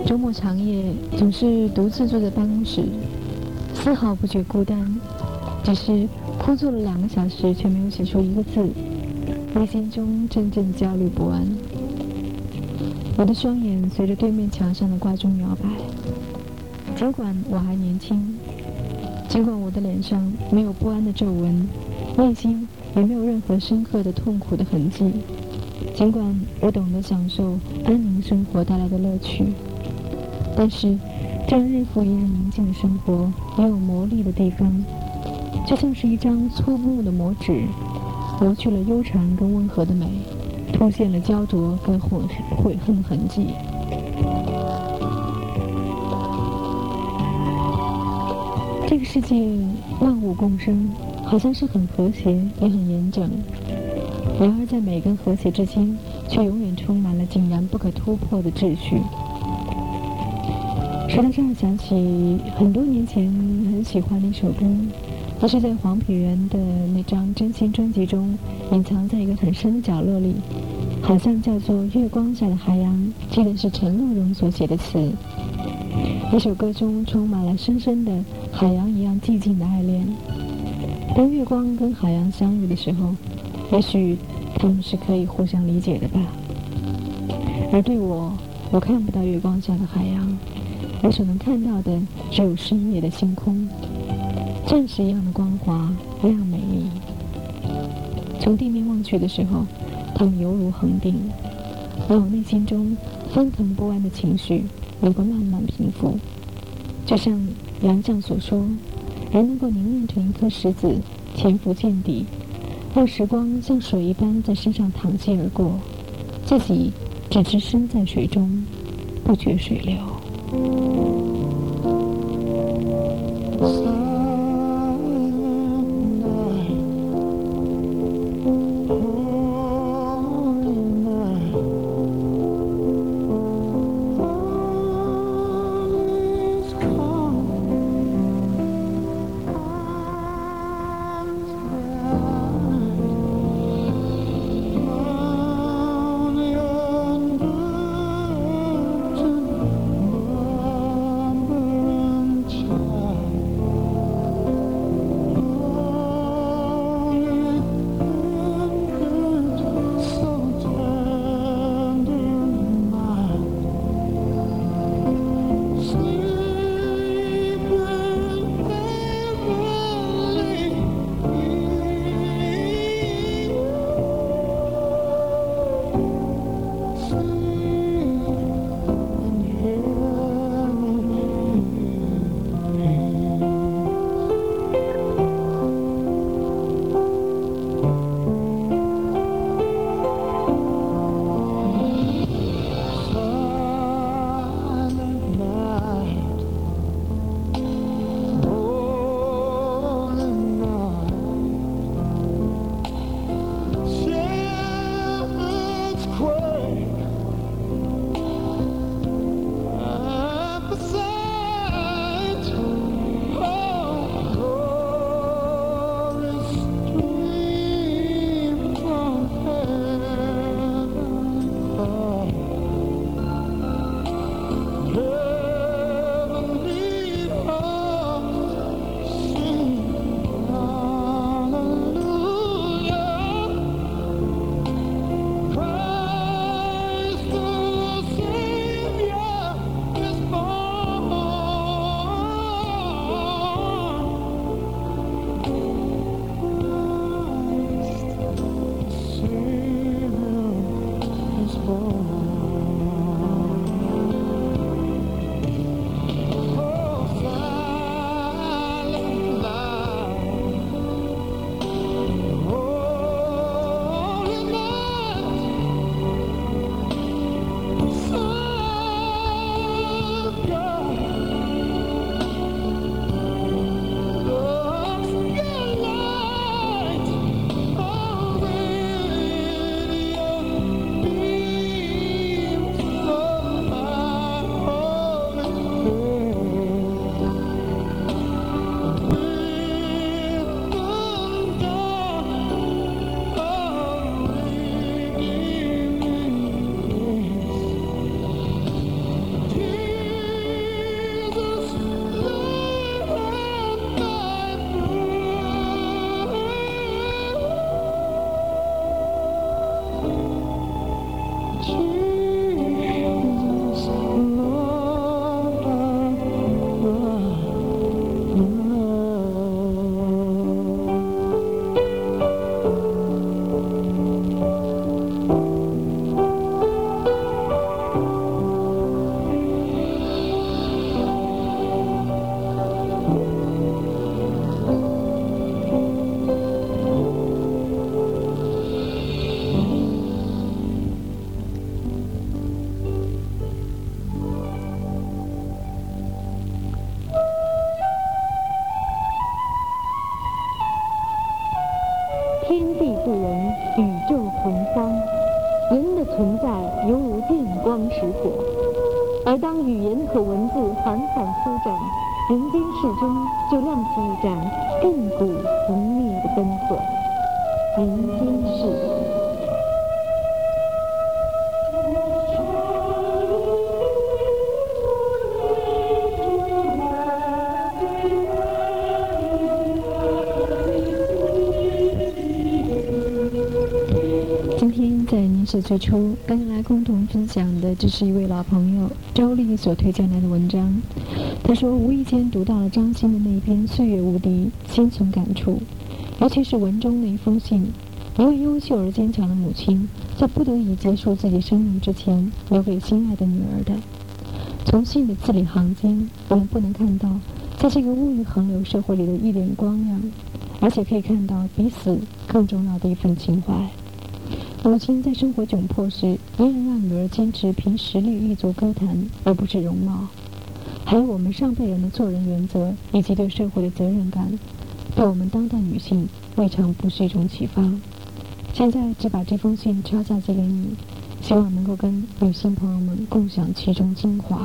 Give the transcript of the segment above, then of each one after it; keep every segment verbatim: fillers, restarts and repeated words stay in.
周末长夜总是独自坐在办公室，丝毫不觉孤单，只是枯坐了两个小时，却没有写出一个字，内心中阵阵焦虑不安。我的双眼随着对面墙上的挂钟摇摆，尽管我还年轻，尽管我的脸上没有不安的皱纹，内心也没有任何深刻的痛苦的痕迹，尽管我懂得享受安宁生活带来的乐趣，但是这样日复一日宁静的生活也有磨砺的地方，就像是一张粗木的磨纸，磨去了悠长跟温和的美，凸现了焦灼跟悔悔恨的痕迹。这个世界万物共生，好像是很和谐也很严整，然而在美跟和谐之间，却永远充满了井然不可突破的秩序。说到这儿，想起很多年前很喜欢的一首歌，它是在黄品源的那张真心专辑中隐藏在一个很深的角落里，好像叫做《月光下的海洋》，记得是陈乐融所写的词。这首歌中充满了深深的海洋一样寂静的爱恋。当月光跟海洋相遇的时候，也许他们是可以互相理解的吧。而对我，我看不到月光下的海洋，我所能看到的只有深夜的星空，钻石一样的光滑，一样美丽。从地面望去的时候，它们犹如横钉，让我内心中翻腾不安的情绪能够慢慢平复。就像杨绛所说，人能够凝练成一颗石子，潜伏见底，让时光像水一般在身上淌泻而过，自己只知身在水中，不觉水流。 天地不容，宇宙洪荒，人的存在犹如电光石火。而当语言和文字缓缓舒展，人间世中就亮起一盏亘古不灭的灯火。人间世。今天在年史最初跟大家共同分享的，这是一位老朋友周丽所推荐来的文章。他说，无意间读到了张欣的那一篇《岁月无敌》，心存感触。尤其是文中的一封信，一位优秀而坚强的母亲，在不得已结束自己生命之前，留给心爱的女儿的。从信的字里行间，我们不能看到在这个物欲横流社会里的一点光亮，而且可以看到比死更重要的一份情怀。母亲在生活窘迫时，依然让女儿坚持凭实力立足歌坛，而不是容貌。还有我们上辈人的做人原则，以及对社会的责任感，对我们当代女性未尝不是一种启发。现在只把这封信抄下寄给你，希望能够跟女性朋友们共享其中精华。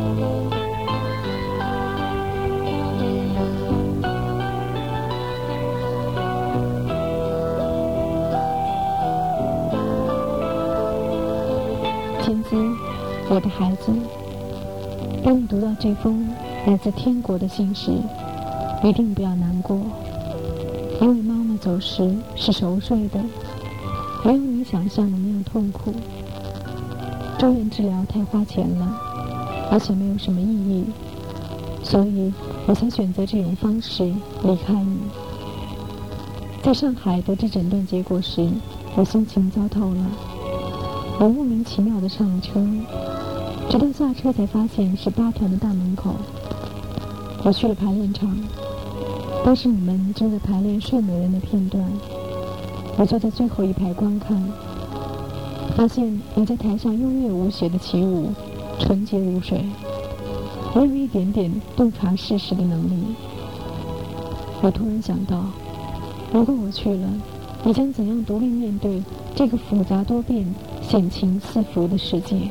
千姿，我的孩子，当你读到这封来自天国的信时，一定不要难过，因为妈妈走时是熟睡的，没有你想象的那样痛苦。住院治疗太花钱了，而且没有什么意义，所以我才选择这种方式离开你。在上海得知诊断结果时，我心情糟透了。我莫名其妙地上了车，直到下车才发现是八团的大门口。我去了排练场，当时你们正在排练《睡美人》的片段，我坐在最后一排观看，发现你在台上优越无邪的起舞，纯洁如水，没有一点点洞察世事的能力。我突然想到，如果我去了，你将怎样独立面对这个复杂多变、险情四伏的世界？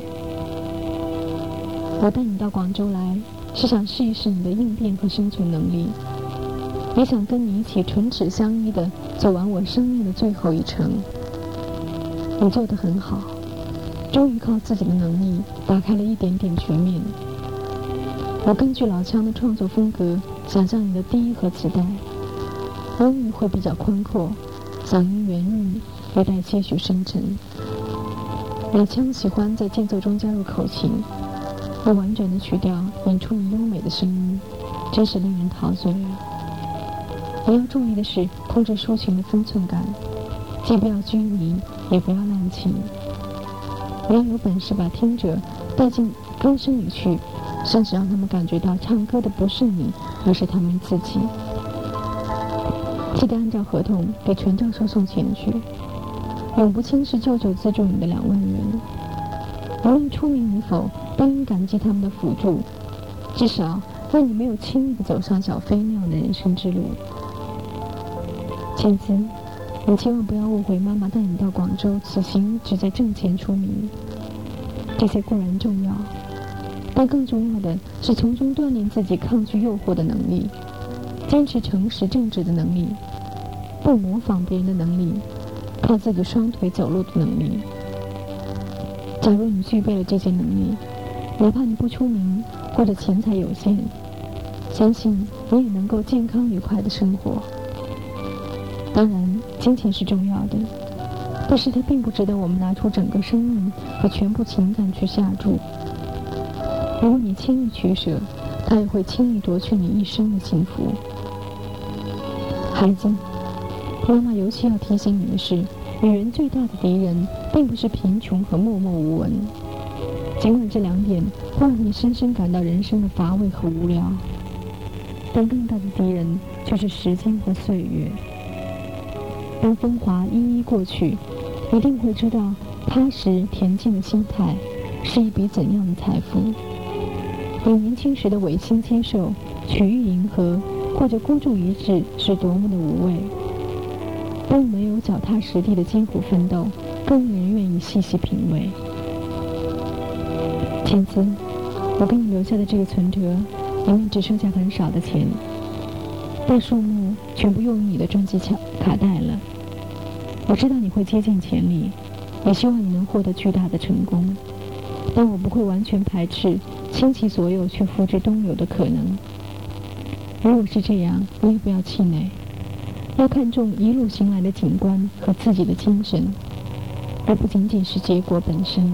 我带你到广州来，是想试一试你的应变和生存能力，也想跟你一起唇齿相依地走完我生命的最后一程。你做得很好，终于靠自己的能力打开了一点点局面。我根据老腔的创作风格，想象你的第一盒磁带，音域会比较宽阔，嗓音圆润，略带些许深沉。老腔喜欢在间奏中加入口琴，用完整的曲调演出你优美的声音，真是令人陶醉了。你要注意的是控制抒情的分寸感，既不要拘泥，也不要滥情。你要有本事把听者带进歌声里去，甚至让他们感觉到唱歌的不是你，而是他们自己。记得按照合同给陈教授送钱去。永不轻视舅舅资助你的两万元，无论出名与否，都应感激他们的辅助，至少让你没有轻易地走上小飞那样的人生之路。千姿，你千万不要误会妈妈带你到广州此行只在挣钱出名，这些固然重要，但更重要的是从中锻炼自己抗拒诱惑的能力，坚持诚实正直的能力，不模仿别人的能力，靠自己双腿走路的能力。假如你具备了这些能力，哪怕你不出名或者钱财有限，相信你也能够健康愉快的生活。当然，金钱是重要的，但是它并不值得我们拿出整个生命和全部情感去下注。如果你轻易取舍，它也会轻易夺去你一生的幸福。孩子，妈妈尤其要提醒你的是，女人最大的敌人并不是贫穷和默默无闻，尽管这两点会让你深深感到人生的乏味和无聊，但更大的敌人就是时间和岁月。当风华一一过去，一定会知道踏实恬静的心态是一笔怎样的财富。你年轻时的违心接受、曲意迎合或者孤注一掷是多么的无谓。 比我们有脚踏实地的艰苦奋斗更令人愿意细细品味。千姿，我给你留下的这个存折里面只剩下很少的钱，大数目全部用于你的专辑卡卡带了。我知道你会竭尽全力，也希望你能获得巨大的成功，但我不会完全排斥倾其所有去复制东流的可能。如果是这样，你也不要气馁，要看重一路行来的景观和自己的精神，而不仅仅是结果本身。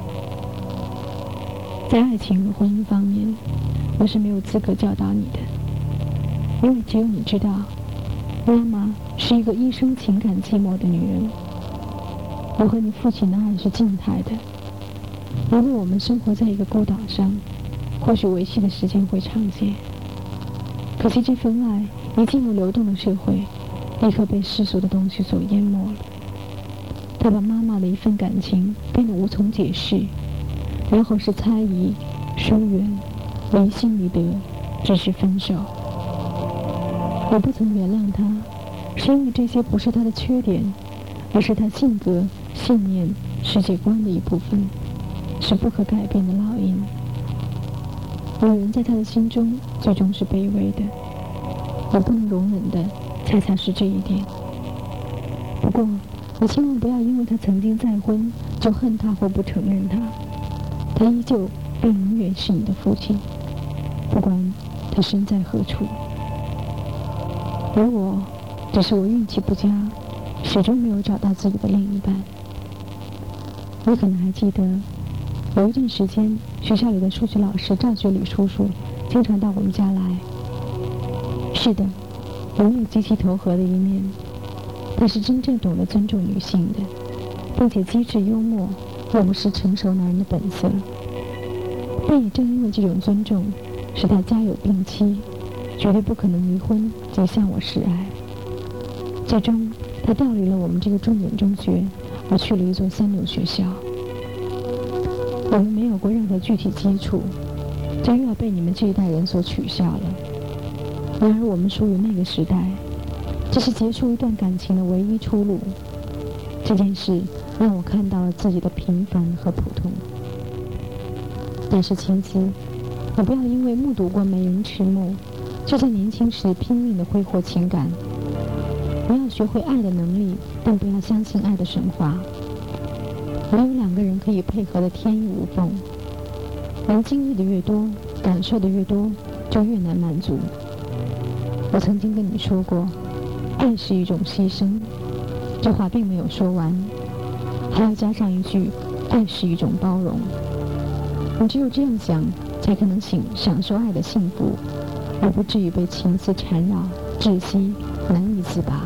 在爱情和婚姻方面，我是没有资格教导你的，因为只有你知道，妈妈是一个一生情感寂寞的女人。我和你父亲的爱是静态的，如果我们生活在一个孤岛上，或许维系的时间会长些。可惜这份爱一进入流动的社会，立刻被世俗的东西所淹没了。它把妈妈的一份感情变得无从解释，然后是猜疑、疏远、离心离德，只是分手。我不曾原谅他，是因为这些不是他的缺点，而是他性格、信念、世界观的一部分，是不可改变的烙印。女人在他的心中最终是卑微的，我不能容忍的恰恰是这一点。不过你千万不要因为他曾经再婚就恨他或不承认他，他依旧并永远是你的父亲，不管他身在何处。而我只是我运气不佳，始终没有找到自己的另一半。你可能还记得，有一段时间，学校里的数学老师赵学礼叔叔经常到我们家来。是的，我们有极其投合的一面，他是真正懂得尊重女性的，并且机智幽默，永不失成熟男人的本色。但也正因为这种尊重，使他家有病妻，绝对不可能离婚就向我示爱。最终他调离了我们这个重点中学，而去了一所三流学校。我们没有过任何具体接触，就又要被你们这一代人所取笑了。然而我们属于那个时代，这是结束一段感情的唯一出路。这件事让我看到了自己的平凡和普通。但是千姿，你不要因为目睹过美人迟暮，就在年轻时拼命地挥霍情感。你要学会爱的能力，但不要相信爱的神话。没有两个人可以配合的天衣无缝，能经历的越多，感受的越多，就越难满足。我曾经跟你说过，爱是一种牺牲，这话并没有说完，还要加上一句，爱是一种包容。你只有这样想，才可能享享受爱的幸福，而不至于被情丝缠绕、窒息、难以自拔。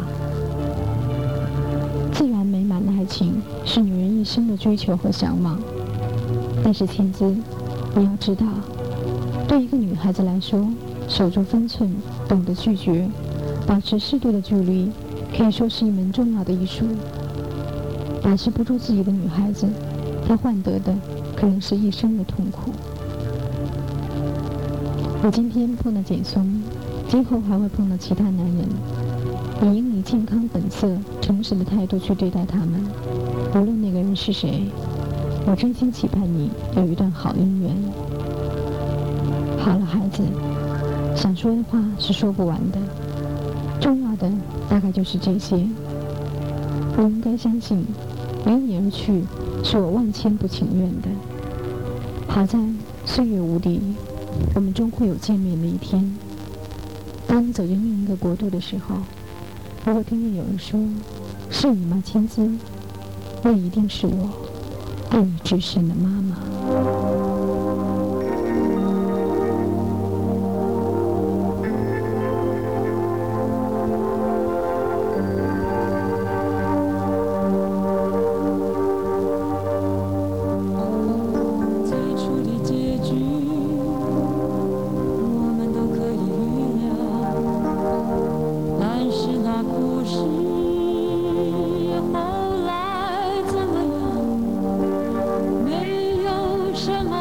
自然美满的爱情是女人一生的追求和向往，但是千姿，你要知道，对一个女孩子来说，守住分寸，懂得拒绝，保持适度的距离，可以说是一门重要的艺术。把持不住自己的女孩子，她换得的可能是一生的痛苦。我今天碰到简松，今后还会碰到其他男人。你应以健康、本色、诚实的态度去对待他们，无论那个人是谁。我真心期盼你有一段好姻缘。好了，孩子，想说的话是说不完的，重要的大概就是这些。我应该相信，离你而去是我万千不情愿的。好在岁月无敌，我们终会有见面的一天。当你走进另一个国度的时候，如果听见有人说是你吗，千姿，那一定是我爱你至深的妈妈。 什么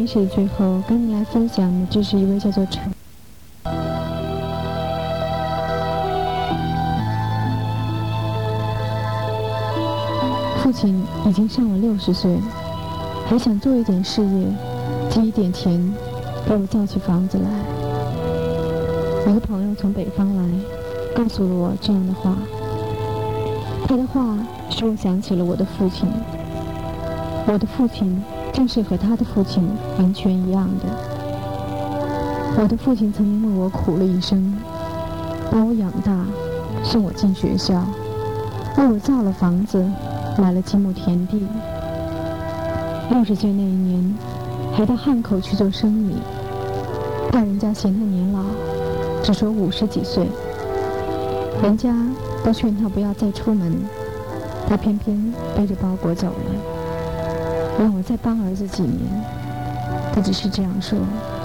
始的最后，跟你来分享的，这是一位叫做陈。父亲已经上了六十岁，还想做一点事业，积一点钱，给我造起房子来。有个朋友从北方来，告诉了我这样的话。他的话使我想起了我的父亲。我的父亲正是和他的父亲完全一样的。我的父亲曾因为我苦了一生，把我养大，送我进学校，为我造了房子，买了几亩田地。六十岁那一年，还到汉口去做生意，怕人家嫌他年老，只说五十几岁。人家都劝他不要再出门，他偏偏背着包裹走了，让我再帮儿子几年。他只是这样说。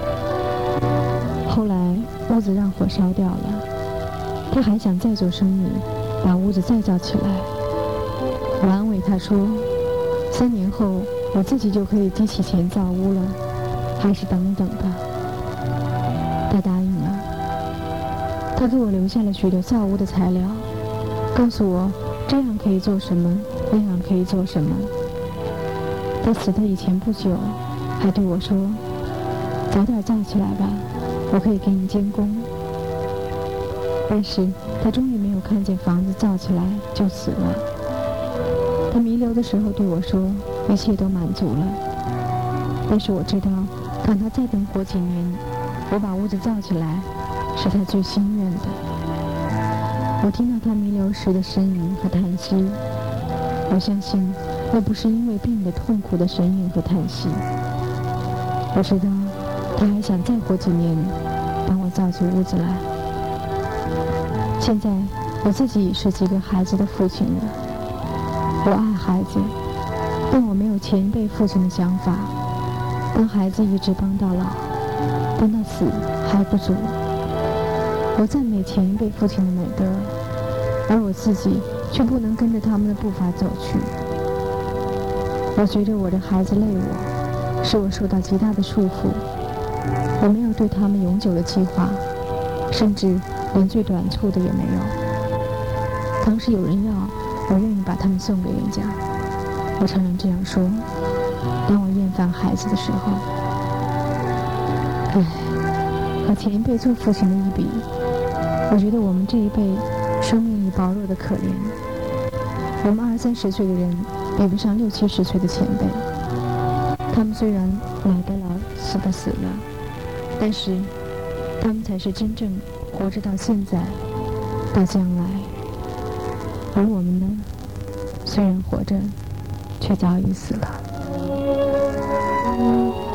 后来屋子让火烧掉了，他还想再做生意，把屋子再造起来。我安慰他说，三年后我自己就可以积起钱造屋了，还是等等吧。他答应了。他给我留下了许多造屋的材料，告诉我这样可以做什么，那样可以做什么。在死的以前不久，还对我说，早点造起来吧，我可以给你监工。但是他终于没有看见房子造起来就死了。他弥留的时候对我说，一切都满足了。但是我知道，看他再等活几年，我把屋子造起来，是他最心愿的。我听到他弥留时的呻吟和叹息，我相信那不是因为病的痛苦的呻吟和叹息。我知道他还想再活几年，帮我造起屋子来。现在我自己也是几个孩子的父亲了，我爱孩子，但我没有前一辈父亲的想法，帮孩子一直帮到老，帮到死还不足。我赞美前一辈父亲的美德，而我自己却不能跟着他们的步伐走去。我觉得我的孩子累我，使我受到极大的束缚。我没有对他们永久的计划，甚至连最短促的也没有。倘使有人要，我愿意把他们送给人家。我常常这样说，当我厌烦孩子的时候。唉，和前一辈做父亲的一比，我觉得我们这一辈生命已薄弱的可怜。我们二三十岁的人比不上六七十岁的前辈。他们虽然老的老，死的死了，但是他们才是真正活着到现在，到将来。而我们呢，虽然活着，却早已死了。